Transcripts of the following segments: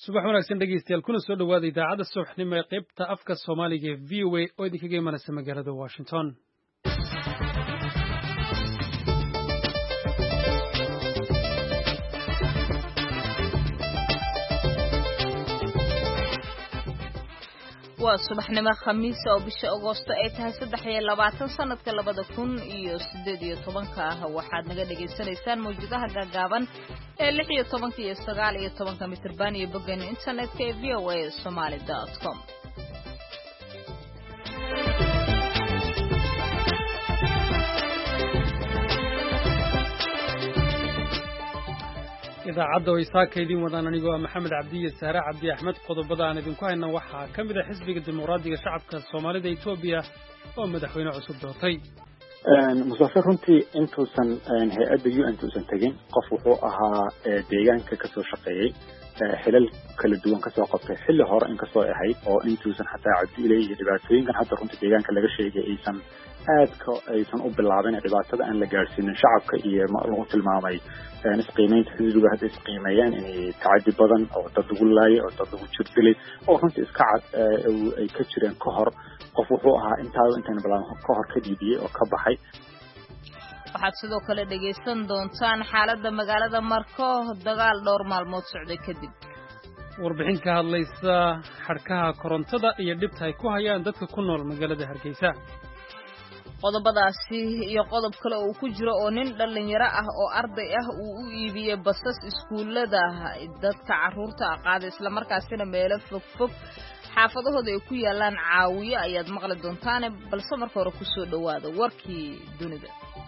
subax wanaagsan dhegeystayaal kuna soo dhawaada idaacadda subaxnimo ee qaybta afka Soomaaliga ee VOA oo idinkaga imanaysa magaalada Washington. waa subaxnimo khamiis oo bisha Agoosto ay tahay 23 sanadka 2018 waxaad naga dhageysanaysaan mawjadaha gaagaaban ee 16 iyo 19 mitirban iyo boggan internetka ee voasomali.com. idaacadda way saakaydin wadaan anigoo Maxamed Cabdi iyo Sahra Cabdi Axmed qodobada aan idinku hayna waxaa ka mid ah xisbiga dimuqraadiga shacabka Soomaalida Itoobiya oo madaxweyne cusub doortay. Musafir runtii intuusan hay'adda UN tuusan tagin qof wuxuu ahaa deegaanka ka soo shaqeeyay xilal kala duwan ka soo qabtay xilli hore in ka soo ahayd oo intuusan xataa cabdi ilayhi dhibaatooyinkan hadda runtii deegaanka laga sheegay aysan u bilaabin dhibaatada aan la gaarsiinin shacabka iyo lagu tilmaamay isqiimeynta xisbiga hadda isqiimeeyaan inay tacadi badan oo dad lagu laayay oo dad lagu jirdilay oo runtii iska cad ay ka jireen ka hor qof wuxuu ahaa intaan bilaabin ka hor ka dhiibiyay oo ka baxay. waxaad sidoo kale dhageysan doontaan xaaladda magaalada Marko dagaal dhowr maalmood socday kadib warbixin ka hadlaysa xadhkaha korontada iyo dhibta ay ku hayaan dadka ku nool magaalada Hargeysa. qodobadaasi iyo qodob kale oo ku jiro oo nin dhalinyaro ah oo arday ah uu u iibiyay basas iskuulada dadka caruurta qaada isla markaasina meelo fog xaafadahooda ay ku yaalaan caawiyo ayaad maqli doontaan balse marka hore ku soo dhawaada warkii dunida.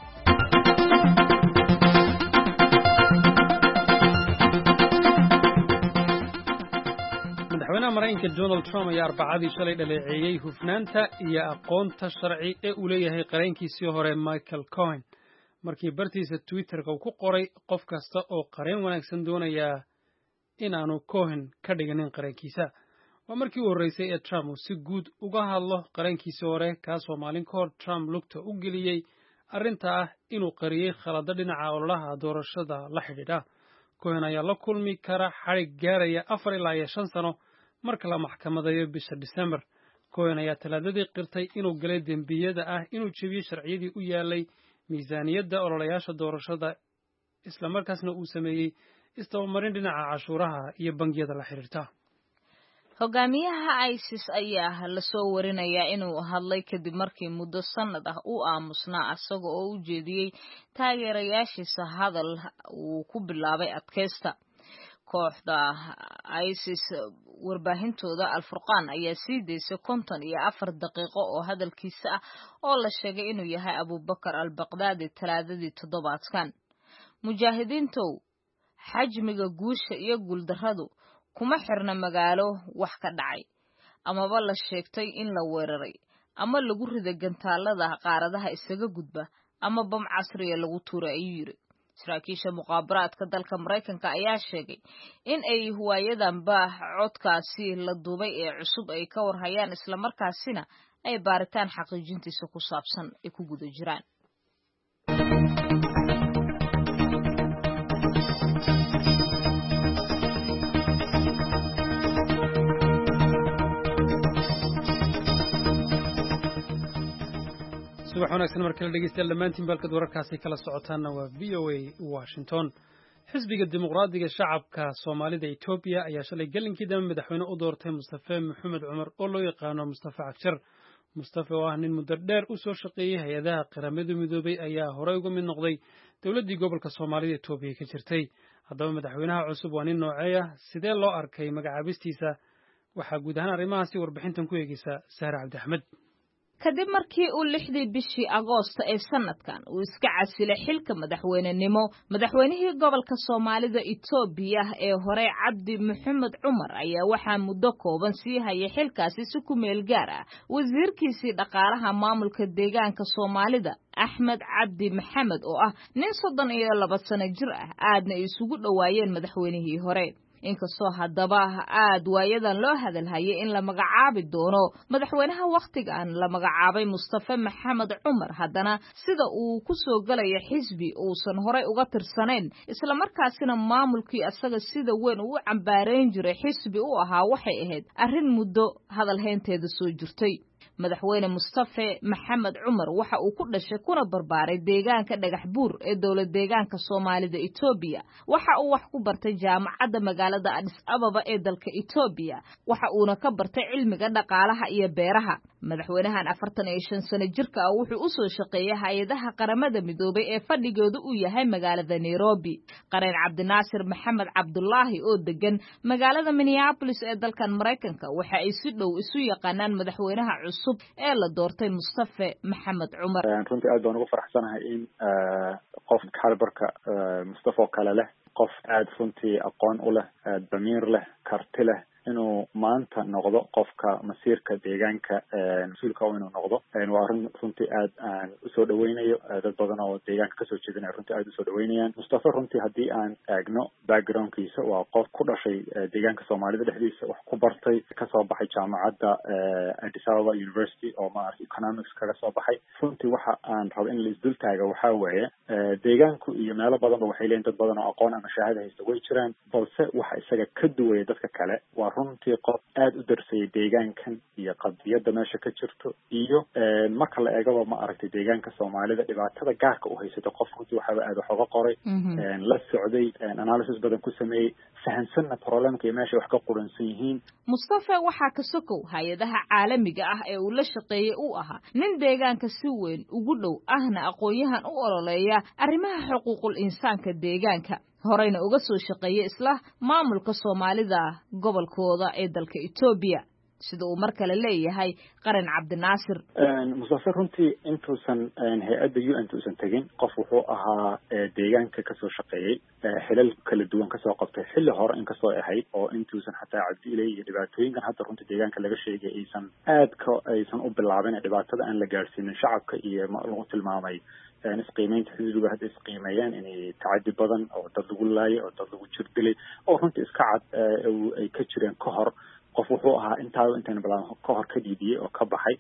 madaxweynaha Mareykanka Donald Trump ayaa Arbacadii shalay dhaleeceeyay hufnaanta iyo aqoonta sharci ee uu leeyahay qareenkiisii hore Michael Cohen markii bartiisa Twitter-ka uu ku qoray qof kasta oo qareen wanaagsan doonaya inaanu Cohen ka dhiganin qareenkiisa. waa markii uu horeysay ee Trump uu si guud uga hadlo qareenkiisii hore kaasoo maalin ka hor Trump lugta u geliyey arrinta ah inuu qariyey khalada dhinaca ololaha doorashada la xidhiidha. Cohen ayaa la kulmi kara xarig gaaraya 4 ilaa 5 sano marka la maxkamadeeyo bisha December. Cohen ayaa talaadadii qirtay inuu galay dembiyada ah inuu jebiyey sharciyadii u yaalay miisaaniyadda ololayaasha doorashada isla markaasna uu sameeyey isdabamarin dhinaca cashuuraha iyo bangiyada la xiriirta. hogaamiyaha ISIS ayaa la soo warinayaa inuu hadlay kadib markii muddo sanad ah uu aamusnaa asaga oo u jeediyey taageerayaashiisa hadal uu ku bilaabay adkeysta. kooxda ISIS warbaahintooda Al-Furqaan ayaa sii deysay 54 daqiiqo oo hadalkiisa ah oo la sheegay inuu yahay Abu Bakr al-Baghdadi talaadadii toddobaadkan. mujaahidiintu xajmiga guusha iyo guuldarradu kuma xirna magaalo wax ka dhacay amaba la sheegtay in la weeraray ama lagu riday gantaalada qaaradaha isaga gudba ama bam casriya lagu tuuray ayuu yiri. saraakiisha muqaabaraadka dalka Mareykanka ayaa sheegay in ay huwaayadanba codkaasi la duubay ee cusub ay ka warhayaan isla markaasina ay baaritaan xaqiijintiisa ku saabsan ay ku guda jiraan. subax wanaagsan markale dhegeystayaal dhammaantiin balkad wararkaasi kala socotaana waa VOA Washington. xisbiga dimuqraadiga shacabka Soomaalida Itoobiya ayaa shalay galinkii dambe madaxweyne u doortay Mustafa Maxamed Cumar oo loo yaqaano Mustafa Cagshar. Mustafa oo ah nin muddo dheer u soo shaqeeyay hay'adaha qaramada midoobay ayaa horey uga mid noqday dowladdii gobolka Soomaalida Itoobiya ka jirtay. haddaba madaxweynaha cusub waa nin noocee ah sidee loo arkay magacaabistiisa waxaa guud ahaan arrimahaasi warbixintan ku eegaysa Sahra Cabdi Axmed. kadib markii uu 6 bishii Agoosto ee sanadkan uu iska casilay xilka madaxweynenimo madaxweynihii gobolka Soomaalida Itoobiya ee hore Cabdi Maxamed Cumar ayaa waxaa muddo kooban sii hayay xilkaasi si ku meel gaar ah wasiirkiisii dhaqaalaha maamulka deegaanka Soomaalida Axmed Cabdi Maxamed oo ah nin 32 sano jir ah aadna isugu dhawaayeen madaxweynihii hore. inkastoo haddaba aad waayadan loo hadalhayay in la magacaabi doono madaxweynaha wakhtigan la magacaabay Mustafa Maxamed Cumar haddana sida uu ku soo galaya xisbi uusan horey uga tirsanayn isla markaasina maamulkii asaga sida weyn u cambaareyn jiray xisbi u ahaa waxay ahayd arrin muddo hadalhaynteeda soo jirtay madaxweyne Mustafa Maxamed Cumar waxa uu ku dhashay kuna barbaaray deegaanka dhagax buur ee dawlad deegaanka Soomaalida Itoobiya waxa uu wax ku bartay jaamacadda magaalada Addis Ababa ee dalka Itoobiya waxa uuna ka bartay cilmiga dhaqaalaha iyo beeraha madaxweynahan 45 sano jirka ah wuxuu u soo shaqeeyay hay'adaha qaramada midoobay ee fadhigoodu uu yahay magaalada Nairobi qareen Cabdinaasir Maxamed Cabdullaahi oo degan magaalada Minneapolis ee dalkan Mareykanka waxa ay si dhow isu yaqaanaan madaxweynaha cusub ee la doortay Mustafa Maxamed Cumar runtii aad baan ugu faraxsanahay in qof kalibarka Mustafa kale leh qof aad runtii aqoon u leh damiir leh karti leh inuu maanta noqdo qofka masiirka deegaanka mas-uulka inuu noqdo waa runtii aad aan usoo dhaweynayo dad badan oo deegaanka kasoo jeedinaya runtii aad usoo dhaweynayaan Mustafa runtii haddii aan eegno backgroundkiisa waa qof ku dhashay deegaanka Soomaalida dhexdiisa wax ku bartay kasoo baxay jaamacadda Addis Ababa University oo maaragtay economics kaga soo baxay runtii waxa aan rabo in la isdul taago waxaa weeye deegaanku iyo meelo badanba waxay leeyihin dad badan oo aqoon ama shahaado haysta way jiraan balse waxa isaga ka duwaya dadka kale waa runtii qof aad u darsayay deegaankan iyo qadiyadda meesha ka jirto iyo marka la eegaba ma aragtay deegaanka Soomaalida dhibaatada gaarka u haysato qof runtii waxaba aad wax uga qoray la socday analysis badan ku sameeyay fahansanna problemka iyo meesha wax ka quransan yihiin Mustafa waxa ka sokow hay'adaha caalamiga ah ee uu la shaqeeyay uu ahaa nin deegaanka si weyn ugu dhow ahna aqoonyahan u ololeeya arrimaha xuquuqul insaanka deegaanka horeyna uga soo shaqeeyay isla maamulka Soomaalida gobolkooda ee dalka Itoobiya sida uu markale leeyahay qaran Cabdinaasir Mustafa runtii intuusan hay'adda UN tuusan tagin qof wuxuu ahaa deegaanka ka soo shaqeeyay xilal kala duwan ka soo qabtay xilli hore in ka soo ahayd oo intuusan xataa cabdi ilay iyo dhibaatooyinkan hadda runtii deegaanka laga sheegay aysan u bilaabin dhibaatada aan la gaarsiinin shacabka iyo lagu tilmaamay isqiimeynta xisbiga hadda isqiimeeyeen inay tacadi badan oo dad lagu laayay oo dad lagu jirdilay oo runtii iska cad ay ka jireen ka hor qof wuxuu ahaa intaan bilaan ka hor ka dhiidiyay oo ka baxay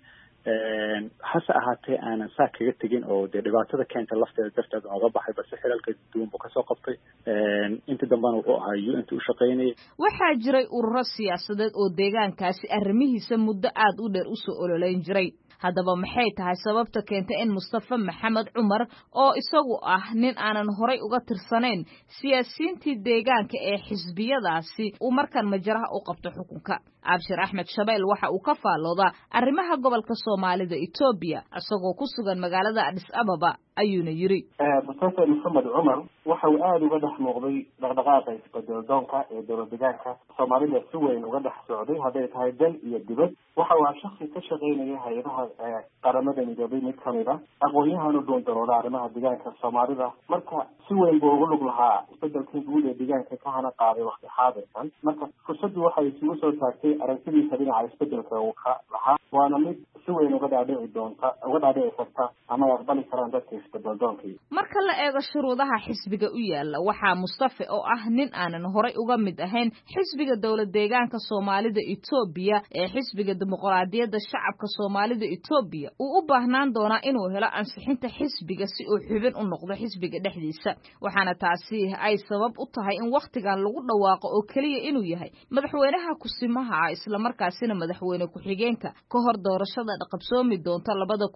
hase ahaatee aanan saa kaga tegin oo dee dhibaatada keenta lafteeda darteed ooga baxay balse xilalka duwan buu kasoo qabtay intii dambana wuxuu ahaa UN u shaqeynayay waxaa jiray ururo siyaasadeed oo deegaankaasi arrimihiisa muddo aad u dheer usoo ololeyn jiray haddaba maxay tahay sababta keentay in Mustafa Maxamed Cumar oo isagu ah nin aanan horey uga tirsanayn siyaasiyiintii deegaanka ee xisbiyadaasi uu markan majaraha u qabto xukunka Abshir Ahmed Shabeel waxa uu ka faaloodaa arrimaha gobolka Soomaalida Itoobiya asagoo ku sugan magaalada Addis Ababa ayuuna yiri Mustafa Maxamed Cumar waxa uu aad uga dhex muuqday dhaqdhaqaaqa isbeddeldoonka ee dowlad deegaanka Soomaalida si weyn uga dhex socday hadday tahay dal iyo dibad waxa uu shakhsi ka shaqeynaya hay'adaha qaramada midoobay mid kamid ah aqoon-yahan u doondarooda arrimaha deegaanka Soomaalida marka si weyn buu ugu lug lahaa isbeddelkii guud ee deegaanka ka hana qaaday waqti xaadirkan marka fursaddu waxay isugu soo taagtay aragtidiisa dhinaca isbeddelka uu ka lahaa waana mid si weyn uga dhaadhici karta ama aqbali karaan dadka isbeddeldoonkii marka la eego shuruudaha xisbiga u yaala waxaa Mustafa oo ah nin aanan horey uga mid ahayn xisbiga dowlad deegaanka Soomaalida Itoobiya ee xisbiga dimuqraadiyadda shacabka Soomaalida Itoobiya uu u baahnaan doonaa inuu helo ansixinta xisbiga si uu xubin u noqdo xisbiga dhexdiisa waxaana taasi ay sabab u tahay in waqtigan lagu dhawaaqo oo kaliya inuu yahay madaxweynaha kusimaha isla markaasina madaxweyne ku-xigeenka ka hor doorashada qabsoomi doonta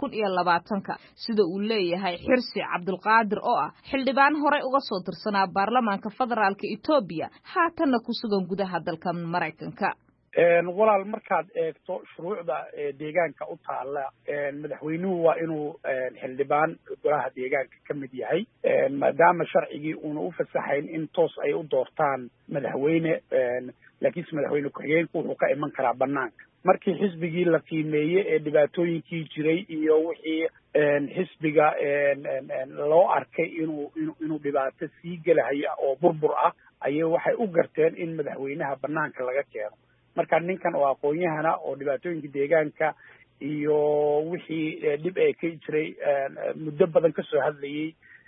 2020 sida uu leeyahay Xirsi Cabdulqaadir oo ah xildhibaan horey uga soo tirsanaa baarlamaanka federaalka Itoobiya haatanna ku sugan gudaha dalka Mareykanka walaal markaad eegto shuruucda deegaanka u taala madaxweynuhu waa inuu xildhibaan golaha deegaanka ka mid yahay maadaama sharcigii uuna u fasaxayn in toos ay u doortaan madaxweyne laakiinse madaxweyne ku-xigeenku wuxuu ka iman karaa banaanka markii xisbigii la qiimeeyey ee dhibaatooyinkii jiray iyo wixii xisbiga loo arkay inuu dhibaato sii gelahaya oo burbur ah ayay waxay u garteen in madaxweynaha banaanka laga keeno marka ninkan oo aqoon-yahana oo dhibaatooyinka deegaanka iyo wixii dhib ee ka jiray muddo badan ka soo hadlayay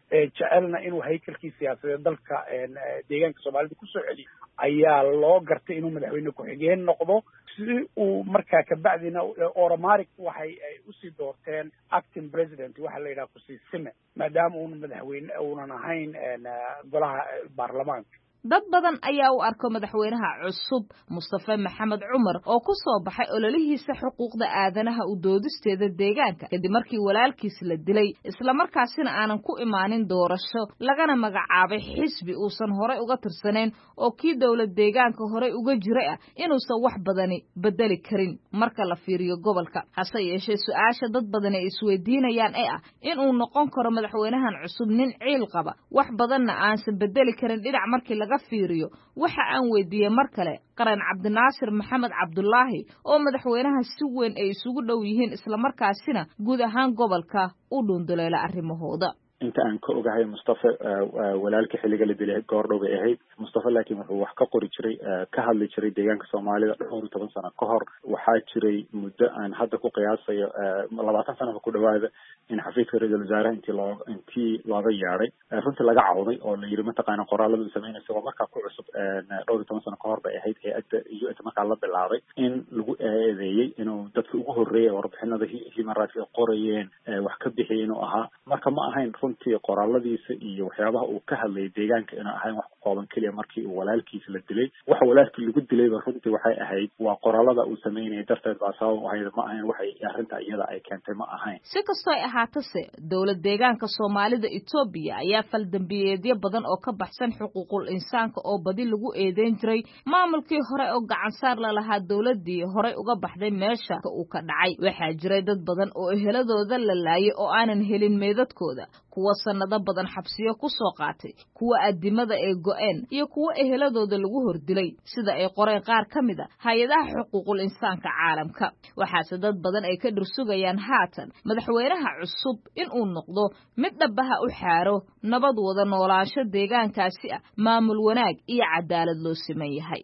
jecelna inuu haykalkii siyaasadeed dalka deegaanka soomaalida kusoo celiyo ayaa loo gartay inuu madaxweyne ku-xigeen noqdo si uu markaa kabacdina oromaric waxay ay usii doorteen acting president waxaa la yidhaha kusiisime maadaama uuna madaxweyne uunan ahayn golaha baarlamaanka dad badan ayaa u arko madaxweynaha cusub Mustafa Maxamed Cumar oo ku soo baxay ololihiisa xuquuqda aadanaha u doodisteeda deegaanka kadib markii walaalkiis la dilay isla markaasina aanan ku imaanin doorasho lagana magacaabay xisbi uusan hore uga tirsaneen oo kii dawlad deegaanka hore uga jiray inuusan wax badani bedeli karin marka la fiiriyo gobolka hase yeeshee su'aasha dad badan ay isweydiinayaan inuu noqon karo madaxweynahan cusub nin ciil qaba wax badanna aansan bedeli karin dhinac markii laga fiiriyo waxa aan weydiiyay mar kale qaran Cabdinaasir Maxamed Cabdullaahi oo madaxweynaha si weyn ay isugu dhow yihiin isla markaasina guud ahaan gobolka u dhundaleela arrimahooda inta aan ka ogahay Mustafa walaalka xilliga la dilay goordhow bay ahayd Mustafa laakiin wuxuu wax ka qori jiray ka hadli jiray deegaanka Soomaalida 12 sano ka hor waxaa jiray muddo aan hadda ku qiyaasayo 20 sano ku dhawaada in xafiiska ra'iisul wasaaraha intii looga yeeray runtii laga cawday oo la yiri mataqaana qoraalada uu sameynayay oo markaa ku cusub 12 sano ka hor bay ahayd hay'adda iyo markaa la bilaabay in lagu eedeeyay inuu dadka ugu horeeyay warbixinada human rights qorayeen wax ka bixiyay inuu ahaa marka ma ahayn runtii qoraaladiisa iyo waxyaabaha uu ka hadlayay deegaanka inuu ahayn wax ku qooban kaliya markii uu walaalkiisa la dilay waxa walaalkii lagu dilay runtii waxay ahayd waa qoraalada uu sameynayay darteed baa sabab ahayd ma ahayn waxay arrinta iyada ay keentay ma ahayn si kastoo ay ahaatase dawlad deegaanka Soomaalida Itoobiya ayaa fal dambiyeedyo badan oo ka baxsan xuquuqul insaanka oo badi lagu eedeyn jiray maamulkii hore oo gacan saar la lahaa dawladii hore uga baxday meesha uu ka dhacay waxaa jiray dad badan oo eheladooda la laayay oo aanan helin meedadkooda kuwa sanado badan xabsiyo ku soo qaatay kuwa adimada ee go'een iyo kuwa eheladooda lagu hordilay sida ay qoreen qaar kamida hay'adaha xuquuqul insaanka caalamka waxaase dad badan ay ka dhursugayaan haatan madaxweynaha cusub in uu noqdo mid dhabaha u xaaro nabad wada noolaansho deegaankaasi maamul wanaag iyo cadaalad loo sameeyahay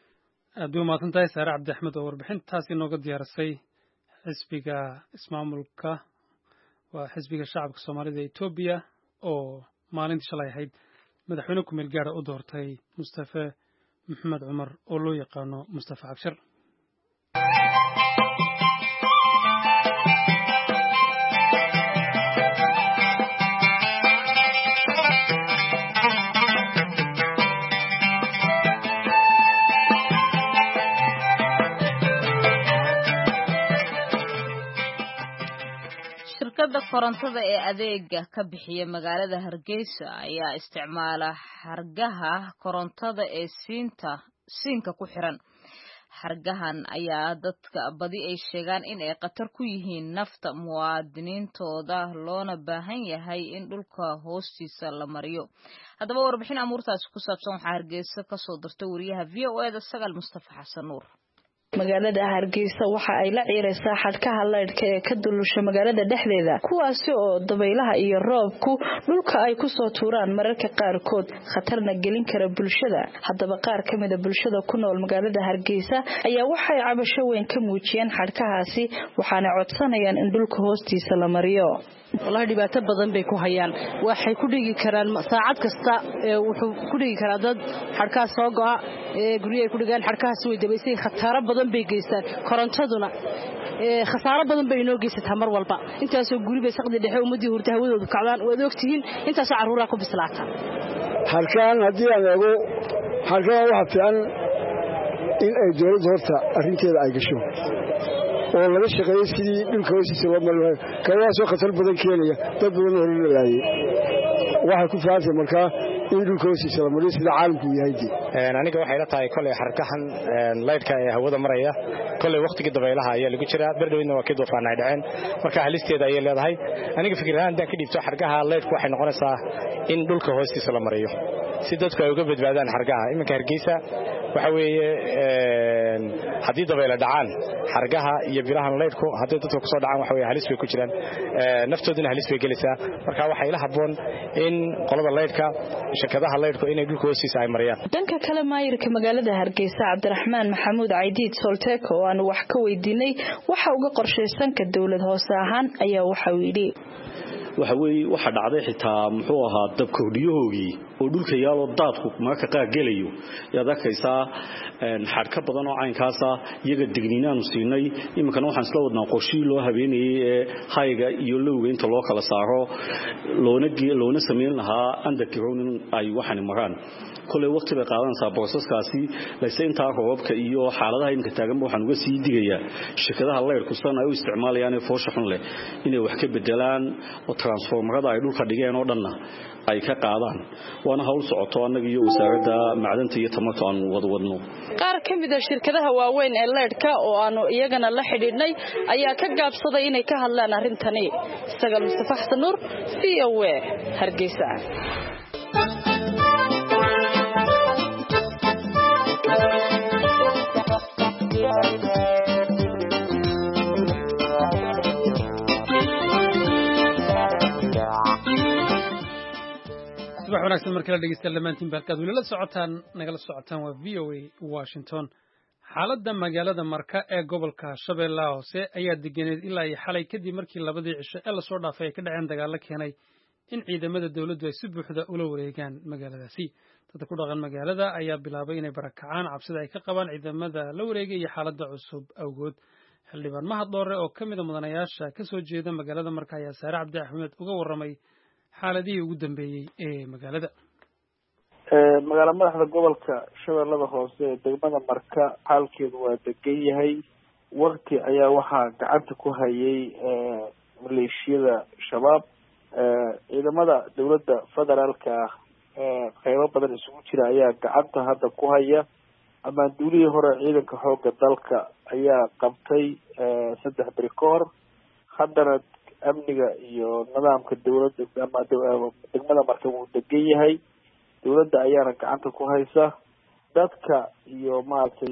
aaduu maasantahay Saare Cabdi Axmed oo warbixintaasi nooga diyaarisay xisbiga ismaamulka waa xisbiga shacabka Soomaalida Itoobiya oo maalintii shalay ahayd madaxweyne ku meel gaar ah u doortay Mustafa Maxamed Cumar oo loo yaqaano Mustafa Cabshir shirkadda korontada ee adeega ka bixiya magaalada Hargeysa ayaa isticmaala xargaha korontada ee siinka ku xiran xargahan ayaa dadka badi ay sheegaan in ay qatar ku yihiin nafta muwaadiniintooda loona baahan yahay in dhulka hoostiisa la mariyo haddaba warbixin amuurtaasi ku saabsan waxaa Hargeysa ka soo dirtay wariyaha VOA Sagal Mustafa Xasan Nuur magaalada Hargeysa waxa ay la ciiraysaa xadhkaha leedhka ee ka dulusha magaalada dhexdeeda kuwaasi oo dabaylaha iyo roobku dhulka ay ku soo tuuraan mararka qaar kood khatarna gelin kara bulshada haddaba qaar kamid ah bulshada ku nool magaalada Hargeysa ayaa waxay cabasho weyn ka muujiyeen xadhkahaasi waxaana codsanayaan in dhulka hoostiisa la mariyo wallahi dhibaato badan bay ku hayaan waxay ku dhigi karaan saacad kasta wuxuu ku dhigi karaa dad xadhkaha soo go'a guriga ku dhigaan xadhkahaas way dabaysay khataro badan bay geystaan korontaduna khasaaro badan bay inoo geysataa mar walba intaasoo guri bay saqdi dhexe ummadii hurta hawadoodu kacdaan waad ogtihiin intaasoo carruuraa ku bislaata halkaan haddii aan eego halkaan waxa fiican in ay dowladda horta arrinteeda ay gasho oo laga shaqeeyay sidii dhulka hoostiisa loo mari lahaa kawaasoo khatar badan keenaya dad badan hore la laayay waxay ku fiicantay markaa in dhulka hoostiisa la mariyo sida caalamku yahay aniga waxay la tahay kolay xarkahan leydhka ee hawada maraya kolay waqtigii dabaylaha ayaa lagu jiraa berdhowna waa kii duufaan ay dhaceen marka halisteeda ayay leedahay aniga fikir ahaan haddaan ka dhiibto xarkaha leydhku waxay noqonaysaa in dhulka hoostiisa la mariyo si dadku ay uga badbaadaan xarkaha iminka Hargeysa waxa weeye haddii dabayla dhacaan xargaha iyo birahan leydhku haddii dadku ku soo dhacaan waxa weeye halis bay ku jiraan naftooduna halis bay gelaysaa marka waxay la habboon in qolada leydhka shirkadaha leydhku inay dhulka hoostiisa ay mariyaan dhanka kale maayirka magaalada Hargeysa Cabdiraxmaan Maxamuud Caydiid Solteko oo aan wax ka weydiinay waxa uga qorsheysan ka dawlad hoose ahaan ayaa waxa uu yidhi waxa weeye waxa dhacday xitaa muxuu ahaa dabkoodhiyoogii oo dhulka yaalo daadku marka qaar gelayo yaad arkaysaa xadka badan oo caynkaas ah iyaga digniinaanu siinay iminkana waxaan isla wadnaa qorshii loo habeenayay ee hayga iyo lowga inta loo kala saaro loona sameyn lahaa underground ay waxaan maraan kole waqti bay qaadanaysaa boosaskaasi layse intaa roobabka iyo xaaladaha imka taagan waxaan uga sii digayaa shirkadaha leyrku san ay u isticmaalayaan foosha xun leh inay wax ka bedelaan oo transformerada ay dhulka dhigeen oo dhanna ay ka qaadaan waana hawl socoto annaga iyo wasaaradda macdanta iyo tamarta aan wadno qaar ka mid ah shirkadaha waaweyn ee leyrka oo aanu iyagana la xidhiidhnay ayaa ka gaabsaday inay ka hadlaan arrintani isaga Mustafa Xasan Nuur VOA Hargeysa subax wanaagsan markala dhegeystayaal dhammaantiin halkaad weli nagala socotaan waa VOA Washington xaaladda magaalada Marka ee gobolka Shabeellaha Hoose ayaa deganeed ilaa iyo xalay kadib markii labadii cisho ee lasoo dhaafay ay ka dhaceen dagaalo keenay in ciidamada dawladdu ay si buuxda ula wareegaan magaaladaasi dadka ku dhaqan magaalada ayaa bilaabay inay barakacaan cabsida ay ka qabaan ciidamada la wareegay iyo xaaladda cusub awgood xildhibaan Mahad Doore oo ka mid ah mudanayaasha ka soo jeeda magaalada Marka ayaa Saare Cabdi Axmed uga warramay xaaladihii ugu dambeeyay ee magaalada magaala madaxda gobolka Shabeellaha Hoose ee degmada Marka xaalkeedu waa degan yahay waqti ayaa waxaa gacanta ku hayay maleeshiyada shabaab ciidamada dawladda federaalka qaybo badan isugu jira ayaa gacanta hadda ku haya ama duulihii hore ciidanka xoogga dalka ayaa qabtay 3 bari ka hor haddana amniga iyo nidaamka dawladda ama degmada Marka wuu degan yahay dawladda ayaana gacanta ku haysa dadka iyo maartay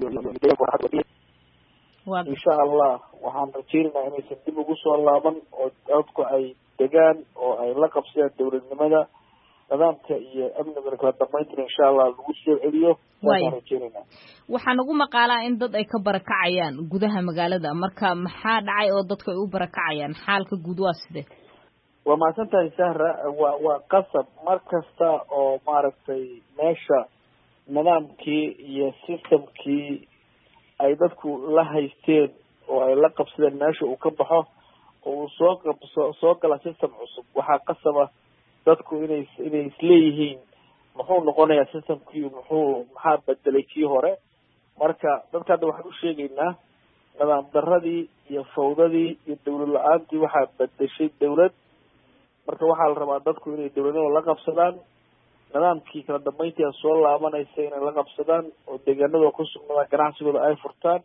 insha Allah waxaan rajaynaynaa inaysan dib ugu soo laaban oo dadku ay degaan oo ay la qabsadaan dawladnimada nidaamka iyo amniga kala dambeynta insha Allah lagu soo celiyo waxaan ugu maqaalaa in dad ay ka barakacayaan gudaha magaalada marka maxaa dhacay oo dadku ay u barakacayaan xaalka guud waa sidee waa maasantahay Sahra waa qasab markasta oo maaragtay meesha nidaamkii iyo systemkii ay dadku la haysteen oo ay la qabsadeen meesha uu ka baxo oo soo gala system cusub waxaa qasaba dadku inay isleeyihiin muxuu noqonayaa systemkii maxaa bedelay kii hore marka dadka hadda waxaan u sheegaynaa nidaam darradii iyo fawdadii iyo dawlad la-aantii waxaa bedeshay dawlad marka waxaa la rabaa dadku inay dawladnimada la qabsadaan nidaamkii kala dambeyntii soo laabanaysa inay la qabsadaan oo deegaanada ku sugnaadaan ganacsigooda ay furtaan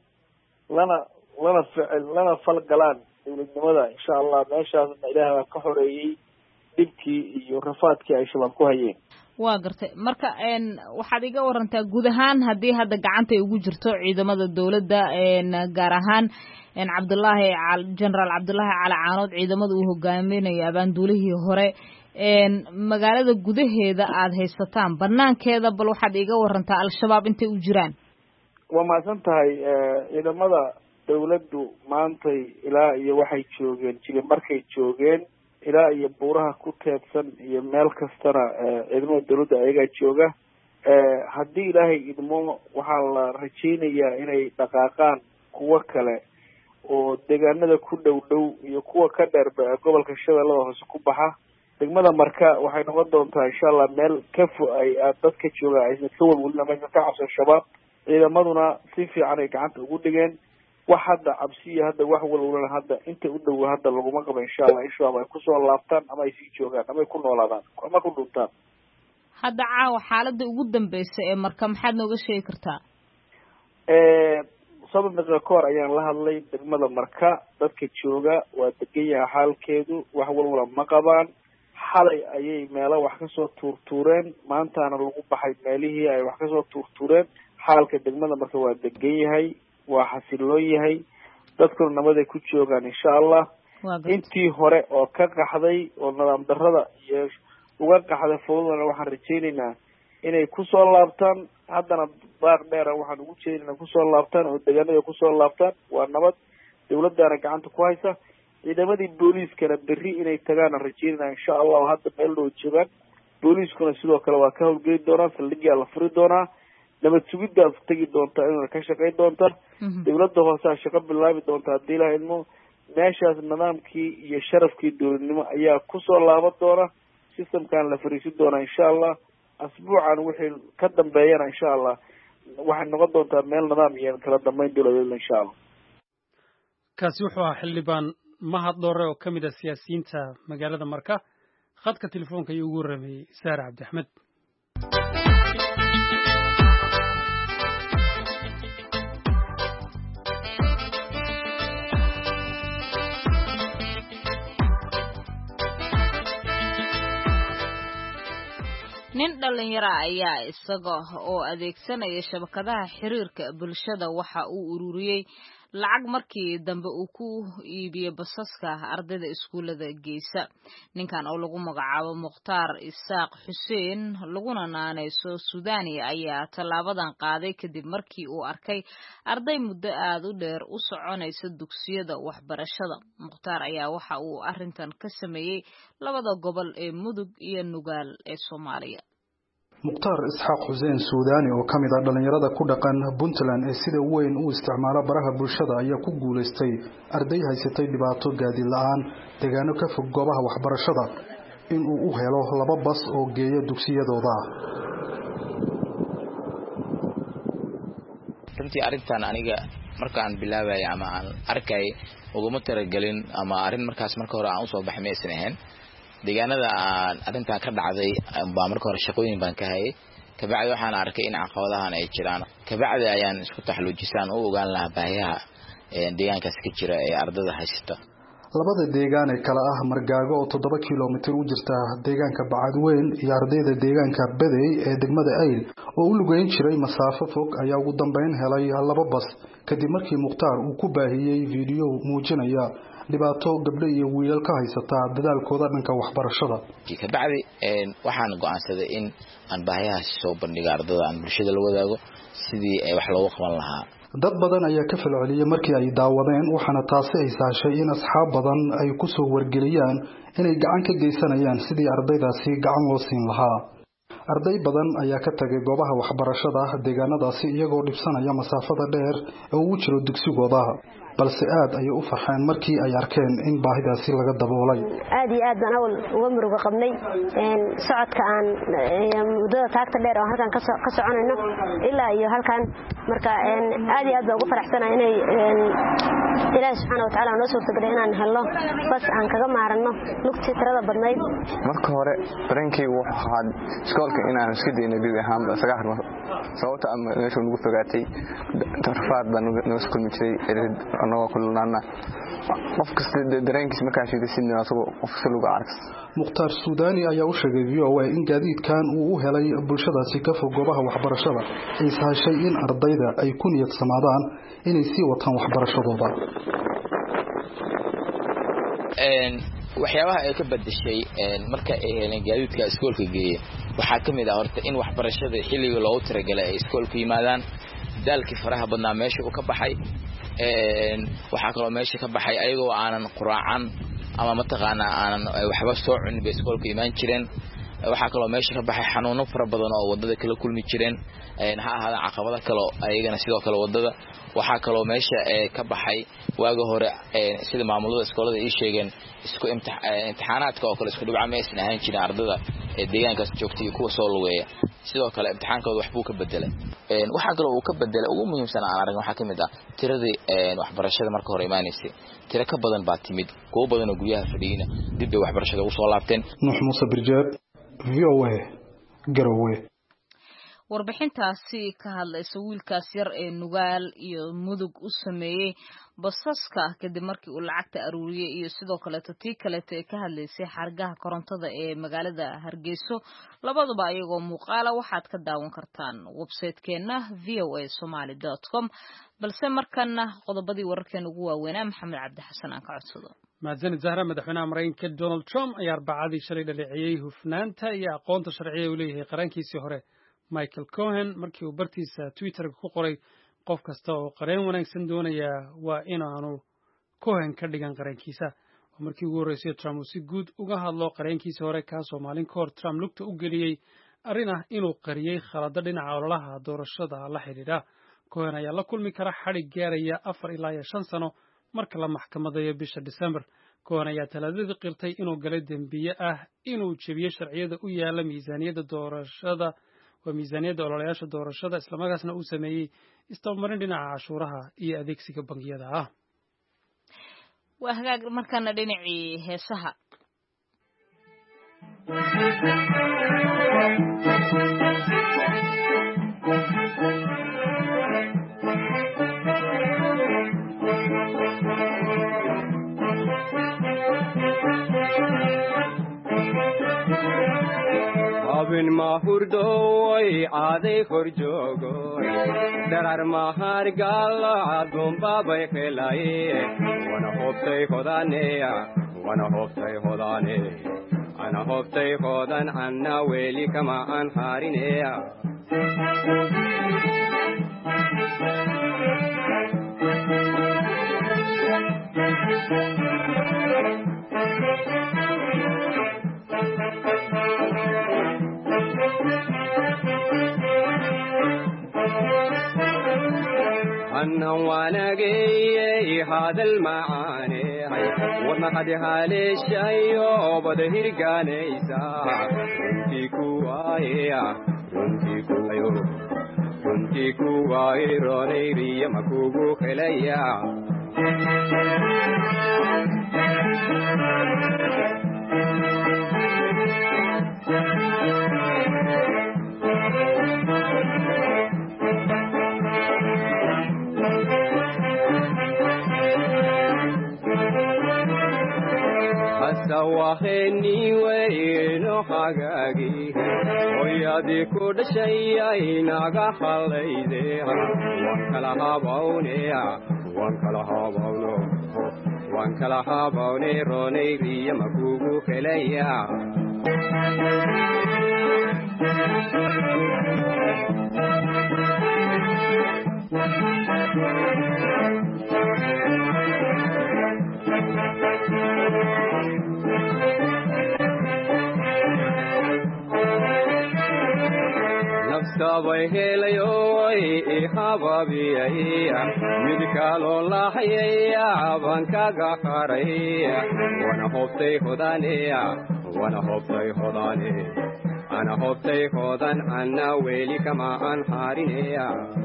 lana falgalaan dawladnimada insha Allah meeshaasna Ilaahay ka xoreeyay dhibkii iyo rafaadkii ay shabaab ku hayeen waa gartay marka waxaad iga warantaa guud ahaan haddii hadda gacanta ay ugu jirto ciidamada dawladda gaar ahaan General Cabdullaahi Cali Caanood ciidamada uu hogaaminayo abaanduulihii hore magaalada gudaheeda aad haysataan banaankeeda bal waxaad iga warantaa al-shabaab intay u jiraan waa maasan tahay ciidamada dawladdu maantay ilaa iyo waxay joogeen jili markay joogeen ilaa iyo buuraha ku teedsan iyo meel kastana ciidamada dawladda ayagaa jooga haddii ilaahay idmo waxaa la rajaynayaa inay dhaqaaqaan kuwo kale oo deegaanada ku dhow iyo kuwa ka dheerba gobolka Shabeellaha Hoose ku baxa degmada Marka waxay noqon doontaa insha Allah meel ka ay dadka jooga ay ka walwalna ma ka cabsan shabaab ciidamaduna si fiican ay gacanta ugu dhigeen wax hadda cabsiya hadda wax walwalna hadda inta u dhow hadda laguma qabo insha Allah ay ku soo laabtaan ama ay sii joogaan ama ay ku noolaadaan ama ku dhuntaan hadda caawa xaaladda ugu dambeysay ee Marka maxaad nooga sheegi kartaa sabab naqoor ayaan la hadlay degmada Marka dadka jooga waa degan yahay xaalkeedu wax walwala ma qabaan xalay ayay meelo wax ka soo tuurtuureen maantaana lagu baxay meelihii ay wax ka soo tuurtuureen xaalka degmada Marka waa degan yahay waa xasiloon yahay dadkuna nabad ay ku joogaan insha Allah intii hore oo ka qaxday oo nidaam darrada iyo uga qaxday fowdana waxaan rajaynaynaa inay ku soo laabtaan haddana baaq dheer waxaan ugu jeedinaa ku soo laabtaan oo deegaanada ku soo laabtaan waa nabad dawladdaana gacanta ku haysa ciidamadii booliiskana berri inay tagaan aan rajeynayna insha allahu hadda meel dhow joogaan booliiskuna sidoo kale waa ka howlgeli doonaa saldhigaa la furi doonaa nabad sugiddaas tegi doontaa inuna ka shaqayn doonta dawladda hoosaa shaqo bilaabi doonta haddii ilaha idmo meeshaas nidaamkii iyo sharafkii dowladnimo ayaa kusoo laaban doona systemkan la fariisin doonaa insha allah asbuucan wixii ka dambeeyana insha allah waxay noqon doontaa meel nidaam iyo kala dambeyn dowladeed insha allah kaasi wuxuu ahaa xildhibaan mahad dhoore oo ka mid ah siyaasiyiinta magaalada marka khadka telefoonka ayuu ugu warramayey saare cabdi axmed nin dhalinyaro ayaa isaga oo adeegsanaya shabakadaha xiriirka bulshada waxa uu ururiyey lacag markii dambe uu ku iibiyey basaska ardayda iskuulada geysa ninkan oo lagu magacaabo Mukhtaar Isaaq Xuseen laguna naanayso Suudani ayaa talaabadan qaaday kadib markii uu arkay arday muddo aad u dheer u soconaysa dugsiyada waxbarashada Mukhtaar ayaa waxa uu arintan ka sameeyay labada gobol ee Mudug iyo Nugaal ee Soomaaliya Mukhtaar Isaaq Xuseen Suudani oo kamid ah dhalinyarada ku dhaqan Puntland ee sida weyn u isticmaala baraha bulshada ayaa ku guuleystay arday haysatay dhibaato gaadiid la'aan deegaano ka fog goobaha waxbarashada in uu u helo laba bas oo geeya dugsiyadooda. runtii arintan aniga markaan bilaabay ama aan arkay uguma taragelin ama arin markaas marka hore aan u soo baxay meesan ahayn deegaanada aan arintan ka dhacday baa marka hore shaqooyin baan ka hayay kabacdi waxaan arkay in caqabadahan ay jiraan kabacdi ayaan isku taxaluujisaan oo ogaan lahaa baahiyaha deegaankaas ka jira ee ardayda haysta labada deegaan ee kala ah Margaago oo 7 kiiloomitir u jirta deegaanka Bacadweyn iyo ardayda deegaanka Baday ee degmada Ayl oo u lugeyn jiray masaafo fog ayaa ugu dambeyn helay laba bas kadib markii Mukhtaar uu ku baahiyay video muujinaya dhibaato gabdho iyo wiilal ka haysata dadaalkooda dhanka waxbarashada kabacdi waxaan go'aansaday in aan baahiyahaas soo bandhigo ardayda aan bulshada la wadaago sidii ay wax loogu qaban lahaa dad badan ayaa ka falceliyay markii ay daawadeen waxaana taasi ay saashay in asxaab badan ay ku soo wargeliyaan inay gacan ka geysanayaan sidii ardaydaasi gacan loo siin lahaa arday badan ayaa ka tagay goobaha waxbarashada deegaanadaasi iyagoo dhibsanaya masaafada dheer oo u jiro dugsigooda balse aad ay u farxeen markii ay arkeen in baahidaasi laga daboolay aad iyo aad baan awal uga muruga qabnay socodka aan muddada taagta dheer oo halkan ka soconayno ilaa iyo halkan marka aad iyo aad baan ugu faraxsanahay inay Ilaahay subhanahu wa ta'ala noo suurtagelay inaan helno bas aan kaga maaranno lugtii tirada badnayd marka hore dareenkii waxaa iskoolka inaan iska deynay bibi ahaan saga harmo sababta ama meesha ugu fogaatay tarfaad baan noo kulmi jiray anoo kulnaana qof kasta dareenkiisa markaa sheegaysiin asagoo qof saluga arks Mukhtaar Suudani ayaa u sheegay VOA in gaadiidkan uu u helay bulshadaasi ka fog goobaha waxbarashada ay sahashay in ardayda ay ku niyad samaadaan inay sii wataan waxbarashadooda waxyaabaha ay ka badashay marka ay heleen gaadiidka iskoolka geeyay waxaa kamid ah horta in waxbarashada xilliga loogu talagalay ay iskoolka yimaadaan daalkii faraha badnaa meesha uu ka baxay waxaa kaloo meesha ka baxay ayagoo aanan quraacan ama mataqaana aanan waxba soo cunin bay iskoolka imaan jireen waxaa kaloo meesha ka baxay xanuuno fara badan oo wadada kala kulmi jireen ha ahaadaan caqabado kale ayagana sidoo kale wadada waxaa kaloo meesha ka baxay waaga hore sida maamulada iskoolada ay sheegeen isku imtixaanaadka oo kale isku dhibca ma aysan ahaan jirin ardada deegaankaas joogtay iyo kuwa soo lugeeya sidoo kale imtixaankooda waxbuu ka bedelay waxaa kaloo uu ka bedelay ugu muhiimsan aan aragn waxaa kamid ah tiradii waxbarashada marka hore imaanaysay tira ka badan baa timid kuwo badan oo guryaha fadhiyina dib bay waxbarashada ugu soo laabteen Nuux Muuse Birjeed VOA Garowe warbixintaasi ka hadlaysa wiilkaas yar ee Nugaal iyo Mudug u sameeyay basaska kadib markii uu lacagta aruuriyay iyo sidoo kale tii kale ee ka hadlaysay xargaha korontada ee magaalada Hargeysa labaduba ayagoo muuqaala waxaad ka daawan kartaan website-keena voasomali.com balse markana qodobadii wararkeena ugu waaweynaa Maxamed Cabdi Xasan aan ka codsado mahadsanid Zahra madaxweynaha Mareykanka Donald Trump ayaa Arbacadii shalay dhaleeceeyay hufnaanta iyo aqoonta sharciga uu leeyahay qarankiisii hore Michael Cohen markii uu bartiisa Twitter ku qoray qof kasta oo qareen wanaagsan doonaya waa inaanu Cohen ka dhigan qarankiisa markii ugu horreysay Trump uu si guud uga hadlo qareenkiisa hore kaasoo maalin ka hor Trump lugta u geliyey arrin ah inuu qariyey khalado dhinaca ololaha doorashada la xidhiidha. Cohen ayaa la kulmi kara xadhig gaaraya 4 ilaa 5 sano marka la maxkamadeeyo bisha December. Cohen ayaa talaadadii qirtay inuu galay dembiye ah inuu jebiyey sharciyada u yaala miisaaniyadda doorashada waa miisaaniyadda ololayaasha doorashada islamarkaasna uu sameeyey isdabamarin dhinaca cashuuraha iyo adeegsiga bangiyada ah. waa hagaag markaana dhinacii heesaha abin mahurdoy aaday horjoogoy darar mahar gala dumba bay khelay wana hoftay hodane ana hoftay hodan anna weli kama an harineya أنا واناجي هذا المعاني وما حد حالي شيء وبدهير جانيسا رنتي كواي روني ريا مكوبو خليا سواهني وينو حقاقي ويادي كود شيء ناقا خليدي وانكلا هابوني روني ريا مكوبو خليا نفسي هيليوي حبابي مدكالو لاحيا بانكا خاري وانا هوبتي هداني انا هوبتي هدان انا ويلي كما انحارينيا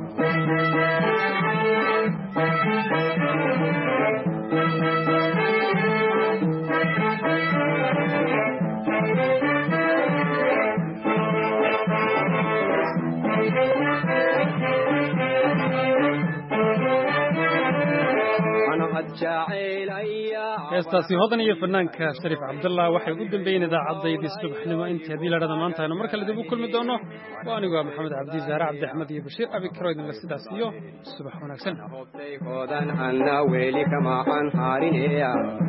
heestaasi hodan iyo fanaanka Shariif Cabdullah waxay ugu dambeeyeen idaacadaydii subaxnimo intii hadii la dhada maanta aynu mar kale dib u kulmi doono waa anigu Maxamed Cabdi Zahra Cabdi Axmed iyo Bashiir Abi Karoyd la sidaas iyo subax wanaagsan hodan anna weli kama aan harineya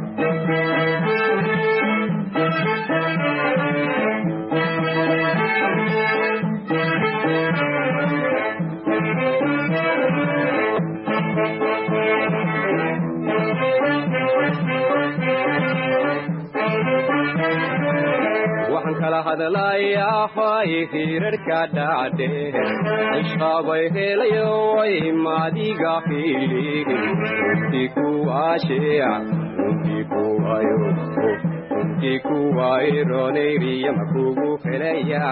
kala hadlaaya hay hirarka dhaade ishqabay helayo ay maadiga fiili tiku aashea tiku ayro neeriya makugu helaya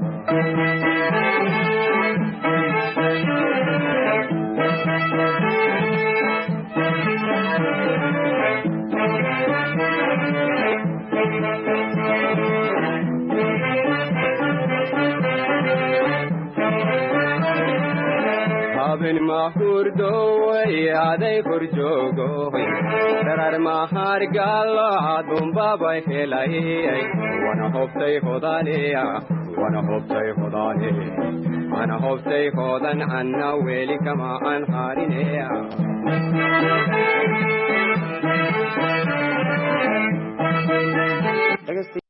abin mahurdoy aaday horjoogoy darar mahar gala dumba bay helay wana hoftay hodane ana hoftay hodan anna weli kama an harineya